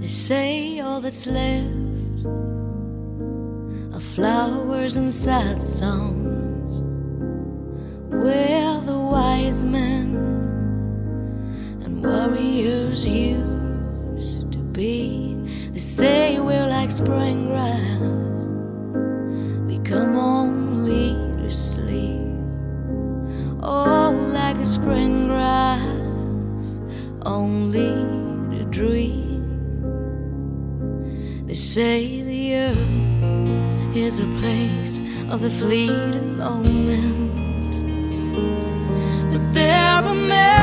They say all that's left are flowers and sad songs, where the wise men and warriors used to be. They say we're like spring grass, we come only to sleep. Oh, like the spring grass, only to dream. They say the earth is a place of the fleeting moment, but there are